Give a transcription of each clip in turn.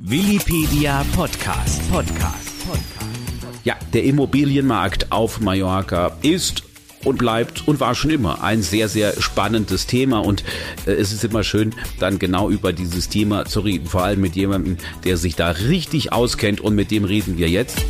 Willipedia Podcast. Ja, der Immobilienmarkt auf Mallorca ist und bleibt und war schon immer ein sehr, sehr spannendes Thema und es ist immer schön, dann genau über dieses Thema zu reden, vor allem mit jemandem, der sich da richtig auskennt und mit dem reden wir jetzt.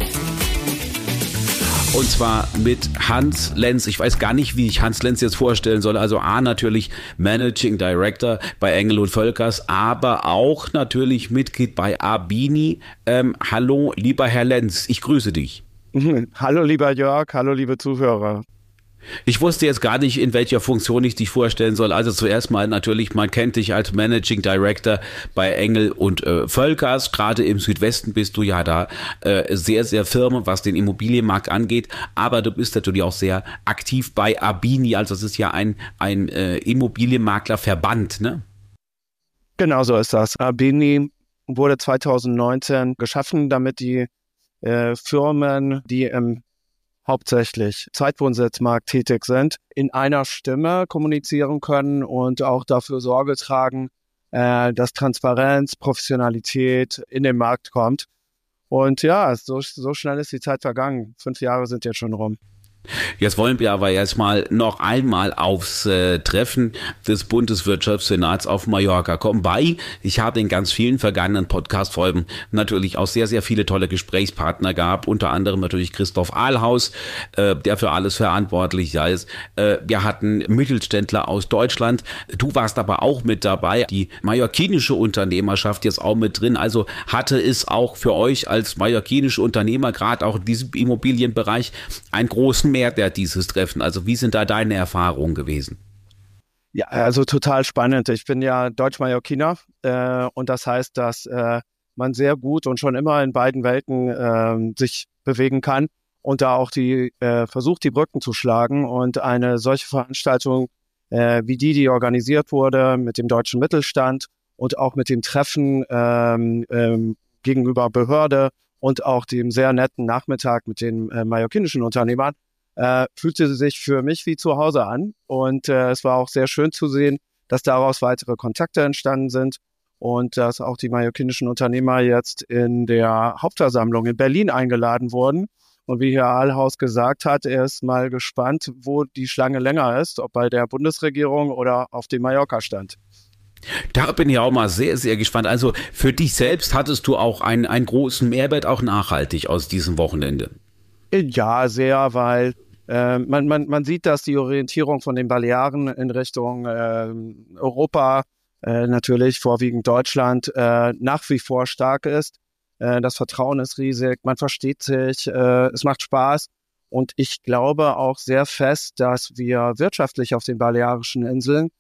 Und zwar mit Hans Lenz. Ich weiß gar nicht, wie ich Hans Lenz jetzt vorstellen soll. Also natürlich Managing Director bei Engel & Völkers, aber auch natürlich Mitglied bei Abini. Hallo, lieber Herr Lenz, ich grüße dich. Hallo, lieber Jörg, hallo, liebe Zuhörer. Ich wusste jetzt gar nicht, in welcher Funktion ich dich vorstellen soll. Also zuerst mal natürlich, man kennt dich als Managing Director bei Engel & Völkers. Gerade im Südwesten bist du ja da sehr, sehr firm, was den Immobilienmarkt angeht. Aber du bist natürlich auch sehr aktiv bei Abini. Also es ist ja ein Immobilienmaklerverband, ne? Genau so ist das. Abini wurde 2019 geschaffen, damit die Firmen, die im hauptsächlich Zweitwohnsitzmarkt tätig sind, in einer Stimme kommunizieren können und auch dafür Sorge tragen, dass Transparenz, Professionalität in den Markt kommt. Und ja, so schnell ist die Zeit vergangen. 5 Jahre sind jetzt schon rum. Jetzt wollen wir aber erstmal noch einmal aufs Treffen des Bundeswirtschaftssenats auf Mallorca kommen. Ich habe in ganz vielen vergangenen Podcast-Folgen natürlich auch sehr, sehr viele tolle Gesprächspartner gehabt, unter anderem natürlich Christoph Ahlhaus, der für alles verantwortlich ist. Wir hatten Mittelständler aus Deutschland. Du warst aber auch mit dabei. Die mallorquinische Unternehmerschaft jetzt auch mit drin. Also hatte es auch für euch als mallorquinische Unternehmer, gerade auch in diesem Immobilienbereich, einen großen Mehrwert dieses Treffen? Also wie sind da deine Erfahrungen gewesen? Ja, also total spannend. Ich bin ja Deutsch-Mallorquiner und das heißt, dass man sehr gut und schon immer in beiden Welten sich bewegen kann und da auch versucht, die Brücken zu schlagen. Und eine solche Veranstaltung wie die organisiert wurde mit dem deutschen Mittelstand und auch mit dem Treffen gegenüber Behörde und auch dem sehr netten Nachmittag mit den mallorquinischen Unternehmern, fühlte sich für mich wie zu Hause an. Und es war auch sehr schön zu sehen, dass daraus weitere Kontakte entstanden sind und dass auch die mallorquinischen Unternehmer jetzt in der Hauptversammlung in Berlin eingeladen wurden. Und wie Herr Ahlhaus gesagt hat, er ist mal gespannt, wo die Schlange länger ist, ob bei der Bundesregierung oder auf dem Mallorca-Stand. Da bin ich auch mal sehr, sehr gespannt. Also für dich selbst hattest du auch einen großen Mehrwert, auch nachhaltig aus diesem Wochenende? Ja, sehr, weil man sieht, dass die Orientierung von den Balearen in Richtung Europa, natürlich vorwiegend Deutschland, nach wie vor stark ist. Das Vertrauen ist riesig, man versteht sich, es macht Spaß. Und ich glaube auch sehr fest, dass wir wirtschaftlich auf den Balearischen Inseln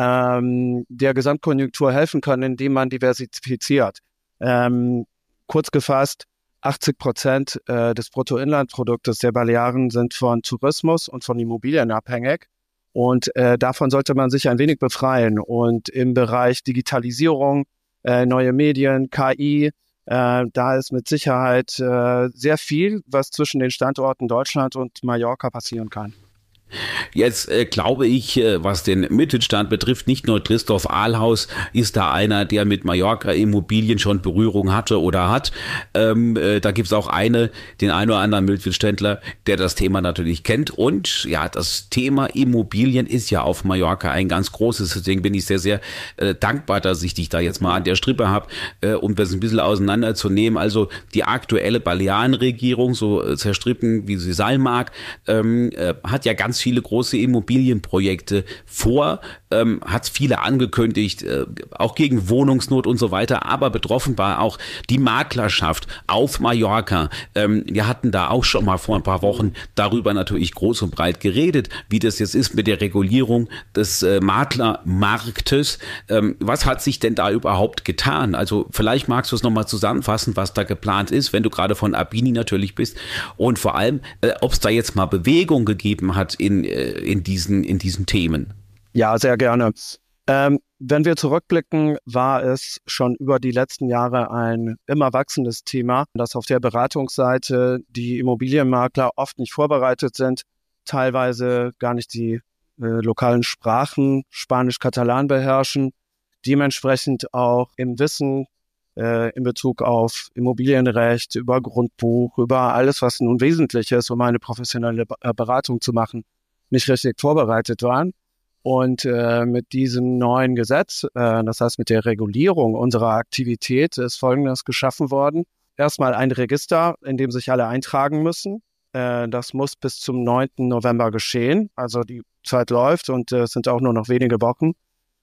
der Gesamtkonjunktur helfen können, indem man diversifiziert. Kurz gefasst, 80% des Bruttoinlandproduktes der Balearen sind von Tourismus und von Immobilien abhängig. Und davon sollte man sich ein wenig befreien. Und im Bereich Digitalisierung, neue Medien, KI, da ist mit Sicherheit sehr viel, was zwischen den Standorten Deutschland und Mallorca passieren kann. Jetzt glaube ich, was den Mittelstand betrifft, nicht nur Christoph Ahlhaus ist da einer, der mit Mallorca-Immobilien schon Berührung hatte oder hat. Da gibt's auch den einen oder anderen Mittelständler, der das Thema natürlich kennt. Und ja, das Thema Immobilien ist ja auf Mallorca ein ganz großes. Deswegen bin ich sehr, sehr dankbar, dass ich dich da jetzt mal an der Strippe habe, um das ein bisschen auseinanderzunehmen. Also die aktuelle Balearenregierung, so zerstritten wie sie sein mag, hat ja ganz viele große Immobilienprojekte vor, hat viele angekündigt, auch gegen Wohnungsnot und so weiter, aber betroffen war auch die Maklerschaft auf Mallorca. Wir hatten da auch schon mal vor ein paar Wochen darüber natürlich groß und breit geredet, wie das jetzt ist mit der Regulierung des Maklermarktes. Was hat sich denn da überhaupt getan? Also vielleicht magst du es nochmal zusammenfassen, was da geplant ist, wenn du gerade von Abini natürlich bist und vor allem, ob es da jetzt mal Bewegung gegeben hat in diesen Themen. Ja, sehr gerne. Wenn wir zurückblicken, war es schon über die letzten Jahre ein immer wachsendes Thema, dass auf der Beratungsseite die Immobilienmakler oft nicht vorbereitet sind, teilweise gar nicht die lokalen Sprachen, Spanisch, Katalan beherrschen, dementsprechend auch im Wissen in Bezug auf Immobilienrecht, über Grundbuch, über alles, was nun wesentlich ist, um eine professionelle Beratung zu machen, nicht richtig vorbereitet waren. Und mit diesem neuen Gesetz, das heißt mit der Regulierung unserer Aktivität, ist Folgendes geschaffen worden. Erstmal ein Register, in dem sich alle eintragen müssen. Das muss bis zum 9. November geschehen. Also die Zeit läuft und es sind auch nur noch wenige Wochen.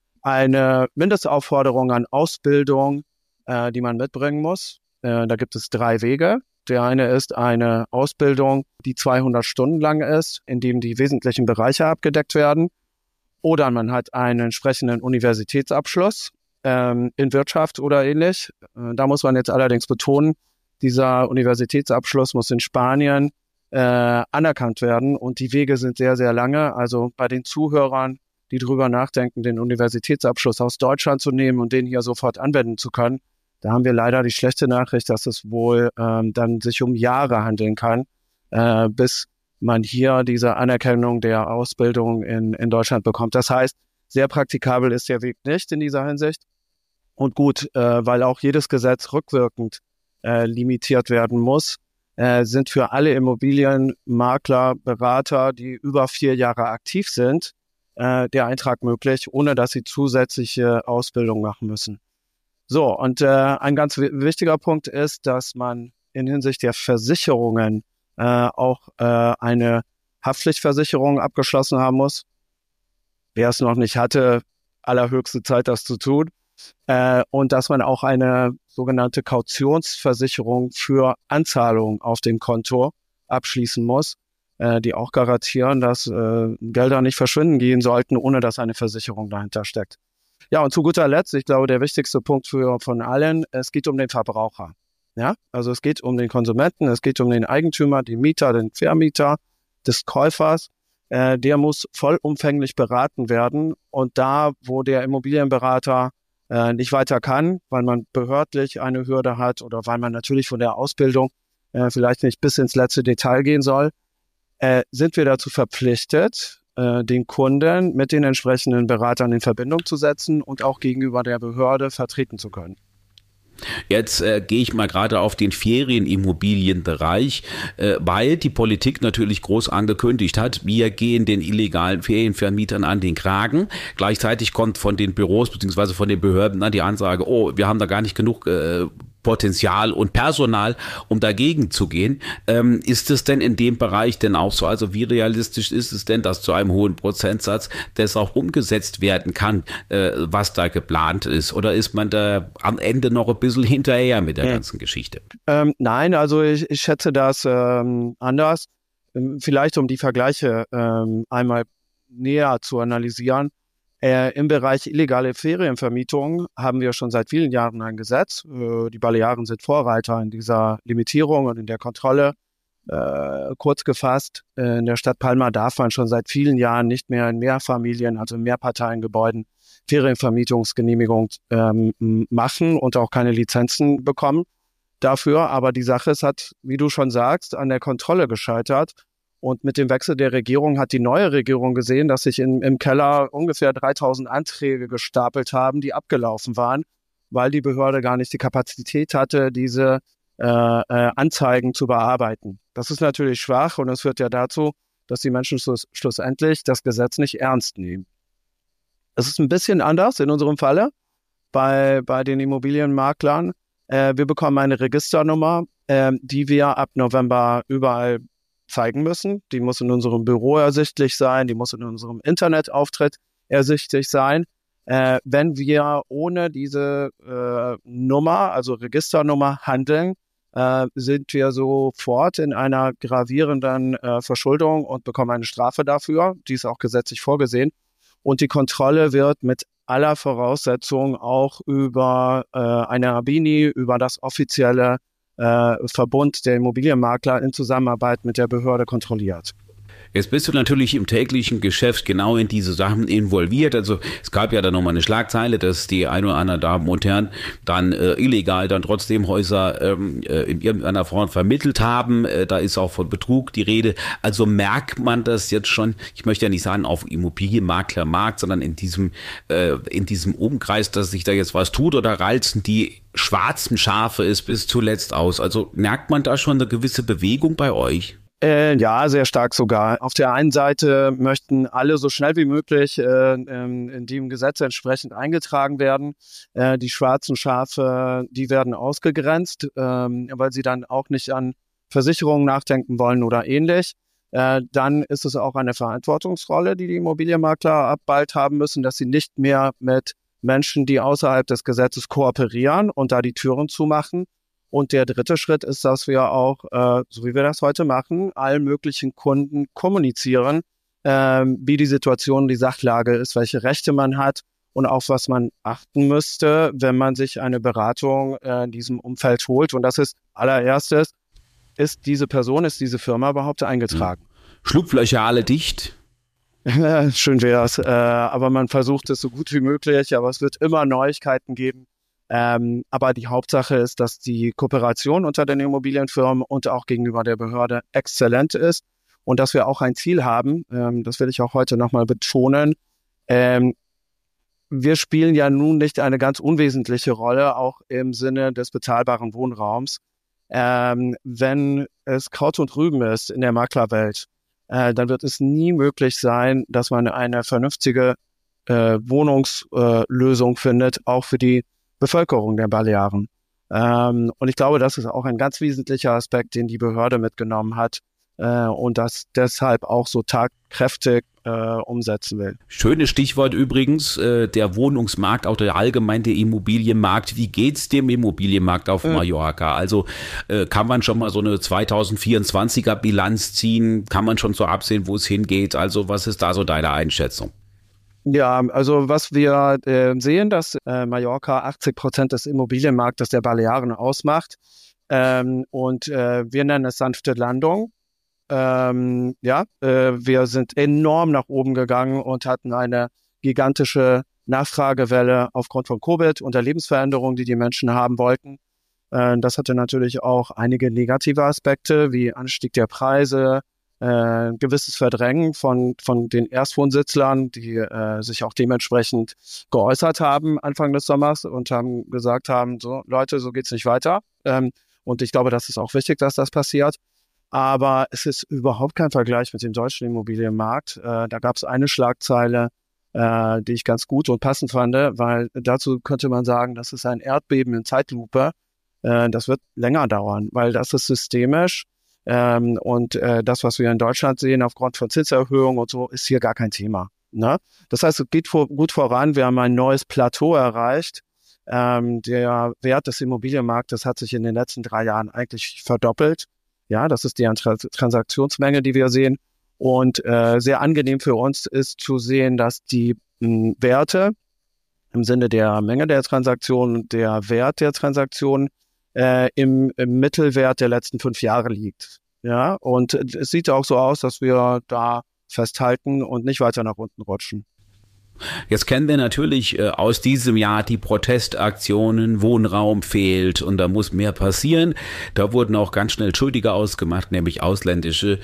Eine Mindestaufforderung an Ausbildung, die man mitbringen muss. Da gibt es 3 Wege. Der eine ist eine Ausbildung, die 200 Stunden lang ist, in dem die wesentlichen Bereiche abgedeckt werden. Oder man hat einen entsprechenden Universitätsabschluss in Wirtschaft oder ähnlich. Da muss man jetzt allerdings betonen, dieser Universitätsabschluss muss in Spanien anerkannt werden und die Wege sind sehr, sehr lange. Also bei den Zuhörern, die drüber nachdenken, den Universitätsabschluss aus Deutschland zu nehmen und den hier sofort anwenden zu können, da haben wir leider die schlechte Nachricht, dass es wohl dann sich um Jahre handeln kann, bis man hier diese Anerkennung der Ausbildung in Deutschland bekommt. Das heißt, sehr praktikabel ist der Weg nicht in dieser Hinsicht. Und gut, weil auch jedes Gesetz rückwirkend limitiert werden muss, sind für alle Immobilienmakler, Berater, die über 4 Jahre aktiv sind, der Eintrag möglich, ohne dass sie zusätzliche Ausbildung machen müssen. So, und ein ganz wichtiger Punkt ist, dass man in Hinsicht der Versicherungen auch eine Haftpflichtversicherung abgeschlossen haben muss. Wer es noch nicht hatte, allerhöchste Zeit, das zu tun. Und dass man auch eine sogenannte Kautionsversicherung für Anzahlungen auf dem Konto abschließen muss, die auch garantieren, dass Gelder nicht verschwinden gehen sollten, ohne dass eine Versicherung dahinter steckt. Ja, und zu guter Letzt, ich glaube, der wichtigste Punkt von allen, es geht um den Verbraucher. Ja, also es geht um den Konsumenten, es geht um den Eigentümer, den Mieter, den Vermieter des Käufers. Der muss vollumfänglich beraten werden. Und da, wo der Immobilienberater nicht weiter kann, weil man behördlich eine Hürde hat oder weil man natürlich von der Ausbildung vielleicht nicht bis ins letzte Detail gehen soll, sind wir dazu verpflichtet, den Kunden mit den entsprechenden Beratern in Verbindung zu setzen und auch gegenüber der Behörde vertreten zu können. Jetzt gehe ich mal gerade auf den Ferienimmobilienbereich, weil die Politik natürlich groß angekündigt hat, wir gehen den illegalen Ferienvermietern an den Kragen. Gleichzeitig kommt von den Büros bzw. von den Behörden die Ansage, oh, wir haben da gar nicht genug Potenzial und Personal, um dagegen zu gehen. Ist es denn in dem Bereich denn auch so? Also wie realistisch ist es denn, dass zu einem hohen Prozentsatz das auch umgesetzt werden kann, was da geplant ist? Oder ist man da am Ende noch ein bisschen hinterher mit der ganzen Geschichte? Nein, also ich schätze das anders. Vielleicht um die Vergleiche einmal näher zu analysieren. Im Bereich illegale Ferienvermietung haben wir schon seit vielen Jahren ein Gesetz. Die Balearen sind Vorreiter in dieser Limitierung und in der Kontrolle. Kurz gefasst, in der Stadt Palma darf man schon seit vielen Jahren nicht mehr in Mehrfamilien, also in Mehrparteiengebäuden, Ferienvermietungsgenehmigung machen und auch keine Lizenzen bekommen dafür. Aber die Sache hat, wie du schon sagst, an der Kontrolle gescheitert. Und mit dem Wechsel der Regierung hat die neue Regierung gesehen, dass sich im Keller ungefähr 3000 Anträge gestapelt haben, die abgelaufen waren, weil die Behörde gar nicht die Kapazität hatte, diese Anzeigen zu bearbeiten. Das ist natürlich schwach und es führt ja dazu, dass die Menschen schlussendlich das Gesetz nicht ernst nehmen. Es ist ein bisschen anders in unserem Falle bei den Immobilienmaklern. Wir bekommen eine Registernummer, die wir ab November überall zeigen müssen. Die muss in unserem Büro ersichtlich sein, die muss in unserem Internetauftritt ersichtlich sein. Wenn wir ohne diese Nummer, also Registernummer, handeln, sind wir sofort in einer gravierenden Verschuldung und bekommen eine Strafe dafür. Die ist auch gesetzlich vorgesehen. Und die Kontrolle wird mit aller Voraussetzung auch über eine ABINI, über das offizielle Verbund der Immobilienmakler in Zusammenarbeit mit der Behörde kontrolliert. Jetzt bist du natürlich im täglichen Geschäft genau in diese Sachen involviert. Also es gab ja dann nochmal eine Schlagzeile, dass die ein oder anderen Damen und Herren dann illegal dann trotzdem Häuser in irgendeiner Form vermittelt haben. Da ist auch von Betrug die Rede. Also merkt man das jetzt schon, ich möchte ja nicht sagen auf Immobilienmaklermarkt, sondern in diesem Umkreis, dass sich da jetzt was tut, oder reizen die schwarzen Schafe es bis zuletzt aus? Also merkt man da schon eine gewisse Bewegung bei euch? Ja, sehr stark sogar. Auf der einen Seite möchten alle so schnell wie möglich in dem Gesetz entsprechend eingetragen werden. Die schwarzen Schafe, die werden ausgegrenzt, weil sie dann auch nicht an Versicherungen nachdenken wollen oder ähnlich. Dann ist es auch eine Verantwortungsrolle, die Immobilienmakler bald haben müssen, dass sie nicht mehr mit Menschen, die außerhalb des Gesetzes kooperieren und da die Türen zumachen. Und der dritte Schritt ist, dass wir auch, so wie wir das heute machen, allen möglichen Kunden kommunizieren, wie die Situation, die Sachlage ist, welche Rechte man hat und auf was man achten müsste, wenn man sich eine Beratung in diesem Umfeld holt. Und das ist allererstes, ist diese Firma überhaupt eingetragen? Schlupflöcher alle dicht? Schön wär's, aber man versucht es so gut wie möglich, aber es wird immer Neuigkeiten geben. Aber die Hauptsache ist, dass die Kooperation unter den Immobilienfirmen und auch gegenüber der Behörde exzellent ist und dass wir auch ein Ziel haben, das will ich auch heute nochmal betonen. Wir spielen ja nun nicht eine ganz unwesentliche Rolle, auch im Sinne des bezahlbaren Wohnraums. Wenn es Kraut und Rüben ist in der Maklerwelt, dann wird es nie möglich sein, dass man eine vernünftige Wohnungslösung findet, auch für die Bevölkerung der Balearen. Und ich glaube, das ist auch ein ganz wesentlicher Aspekt, den die Behörde mitgenommen hat und das deshalb auch so tatkräftig umsetzen will. Schönes Stichwort übrigens, der Wohnungsmarkt, auch der allgemeine Immobilienmarkt. Wie geht's dem Immobilienmarkt auf Mallorca? Also kann man schon mal so eine 2024er Bilanz ziehen? Kann man schon so absehen, wo es hingeht? Also was ist da so deine Einschätzung? Ja, also was wir sehen, dass Mallorca 80% des Immobilienmarktes der Balearen ausmacht und wir nennen es sanfte Landung. Wir sind enorm nach oben gegangen und hatten eine gigantische Nachfragewelle aufgrund von Covid und der Lebensveränderung, die die Menschen haben wollten. Das hatte natürlich auch einige negative Aspekte, wie Anstieg der Preise, gewisses Verdrängen von den Erstwohnsitzlern, die sich auch dementsprechend geäußert haben Anfang des Sommers und gesagt haben, so Leute, so geht's nicht weiter. Und ich glaube, das ist auch wichtig, dass das passiert. Aber es ist überhaupt kein Vergleich mit dem deutschen Immobilienmarkt. Da gab es eine Schlagzeile, die ich ganz gut und passend fand, weil dazu könnte man sagen, das ist ein Erdbeben in Zeitlupe. Das wird länger dauern, weil das ist systemisch. Und das, was wir in Deutschland sehen, aufgrund von Zinserhöhungen und so, ist hier gar kein Thema. Ne? Das heißt, es geht gut voran. Wir haben ein neues Plateau erreicht. Der Wert des Immobilienmarktes hat sich in den letzten 3 Jahren eigentlich verdoppelt. Ja, das ist die Transaktionsmenge, die wir sehen. Und sehr angenehm für uns ist zu sehen, dass die Werte im Sinne der Menge der Transaktionen und der Wert der Transaktionen im Mittelwert der letzten 5 Jahre liegt. Ja, und es sieht auch so aus, dass wir da festhalten und nicht weiter nach unten rutschen. Jetzt kennen wir natürlich aus diesem Jahr die Protestaktionen, Wohnraum fehlt und da muss mehr passieren. Da wurden auch ganz schnell Schuldige ausgemacht, nämlich ausländische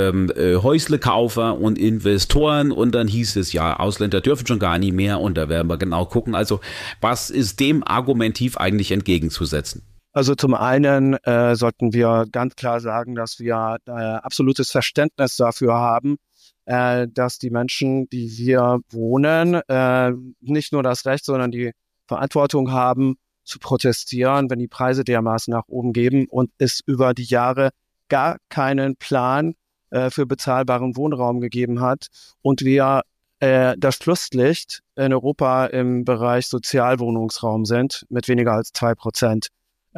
Häuslekaufer und Investoren. Und dann hieß es, ja, Ausländer dürfen schon gar nicht mehr und da werden wir genau gucken. Also was ist dem argumentiv eigentlich entgegenzusetzen? Also zum einen sollten wir ganz klar sagen, dass wir absolutes Verständnis dafür haben, dass die Menschen, die hier wohnen, nicht nur das Recht, sondern die Verantwortung haben, zu protestieren, wenn die Preise dermaßen nach oben geben und es über die Jahre gar keinen Plan für bezahlbaren Wohnraum gegeben hat und wir das Schlusslicht in Europa im Bereich Sozialwohnungsraum sind mit weniger als 2%.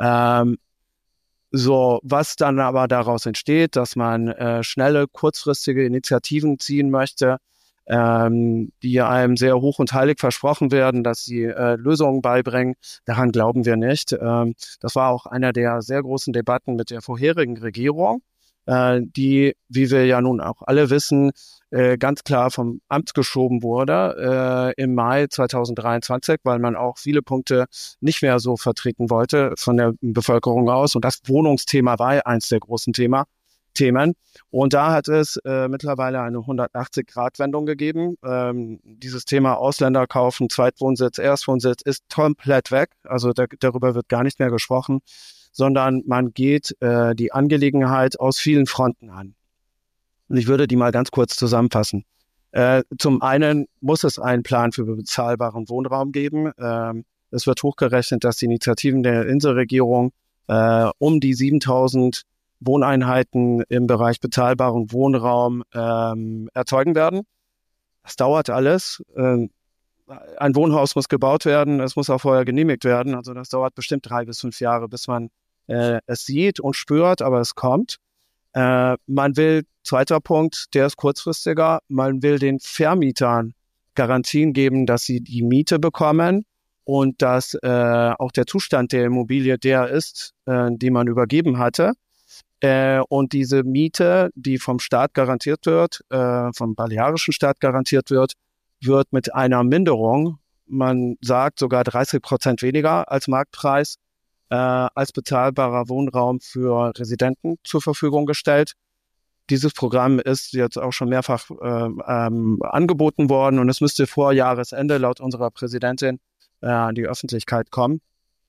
Was dann aber daraus entsteht, dass man schnelle, kurzfristige Initiativen ziehen möchte, die einem sehr hoch und heilig versprochen werden, dass sie Lösungen beibringen, daran glauben wir nicht. Das war auch einer der sehr großen Debatten mit der vorherigen Regierung, die, wie wir ja nun auch alle wissen, ganz klar vom Amt geschoben wurde im Mai 2023, weil man auch viele Punkte nicht mehr so vertreten wollte von der Bevölkerung aus. Und das Wohnungsthema war eins der großen Themen. Und da hat es mittlerweile eine 180-Grad-Wendung gegeben. Dieses Thema Ausländer kaufen, Zweitwohnsitz, Erstwohnsitz ist komplett weg. Also darüber wird gar nicht mehr gesprochen, sondern man geht die Angelegenheit aus vielen Fronten an. Und ich würde die mal ganz kurz zusammenfassen. Zum einen muss es einen Plan für bezahlbaren Wohnraum geben. Es wird hochgerechnet, dass die Initiativen der Inselregierung um die 7.000 Wohneinheiten im Bereich bezahlbaren Wohnraum erzeugen werden. Das dauert alles. Ein Wohnhaus muss gebaut werden, es muss auch vorher genehmigt werden. Also das dauert bestimmt 3 bis 5 Jahre, bis man es sieht und spürt, aber es kommt. Man will, zweiter Punkt, der ist kurzfristiger, man will den Vermietern Garantien geben, dass sie die Miete bekommen und dass auch der Zustand der Immobilie der ist, die man übergeben hatte. Und diese Miete, die vom Staat garantiert wird, vom balearischen Staat garantiert wird, wird mit einer Minderung, man sagt sogar 30% weniger als Marktpreis, als bezahlbarer Wohnraum für Residenten zur Verfügung gestellt. Dieses Programm ist jetzt auch schon mehrfach angeboten worden und es müsste vor Jahresende laut unserer Präsidentin an die Öffentlichkeit kommen.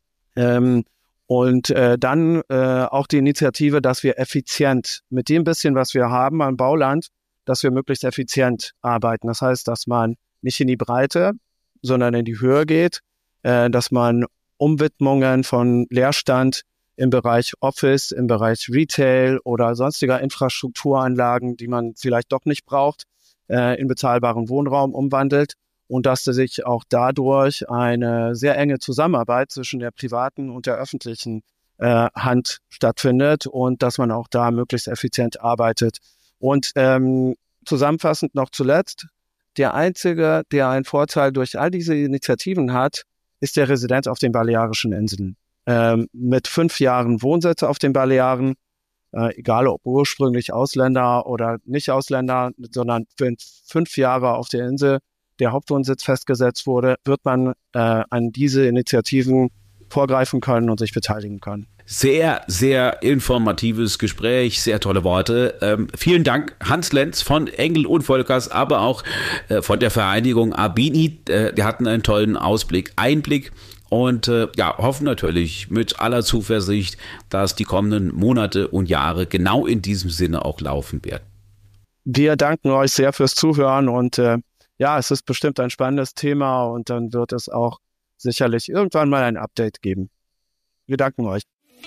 Und dann auch die Initiative, dass wir effizient mit dem bisschen, was wir haben an Bauland, dass wir möglichst effizient arbeiten. Das heißt, dass man nicht in die Breite, sondern in die Höhe geht, dass man Umwidmungen von Leerstand im Bereich Office, im Bereich Retail oder sonstiger Infrastrukturanlagen, die man vielleicht doch nicht braucht, in bezahlbaren Wohnraum umwandelt und dass sich auch dadurch eine sehr enge Zusammenarbeit zwischen der privaten und der öffentlichen Hand stattfindet und dass man auch da möglichst effizient arbeitet. Und zusammenfassend noch zuletzt, der Einzige, der einen Vorteil durch all diese Initiativen hat, ist der Resident auf den Balearischen Inseln. Mit 5 Jahren Wohnsitz auf den Balearen, egal ob ursprünglich Ausländer oder nicht Ausländer, sondern für 5 Jahre auf der Insel der Hauptwohnsitz festgesetzt wurde, wird man an diese Initiativen vorgreifen können und sich beteiligen können. Sehr, sehr informatives Gespräch, sehr tolle Worte. Vielen Dank, Hans Lenz von Engel und Volkers, aber auch von der Vereinigung Abini. Die hatten einen tollen Einblick und hoffen natürlich mit aller Zuversicht, dass die kommenden Monate und Jahre genau in diesem Sinne auch laufen werden. Wir danken euch sehr fürs Zuhören und es ist bestimmt ein spannendes Thema und dann wird es auch sicherlich irgendwann mal ein Update geben. Wir danken euch.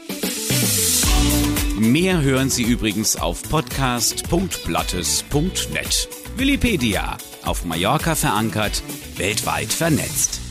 Mehr hören Sie übrigens auf podcast.blattes.net. Willipedia, auf Mallorca verankert, weltweit vernetzt.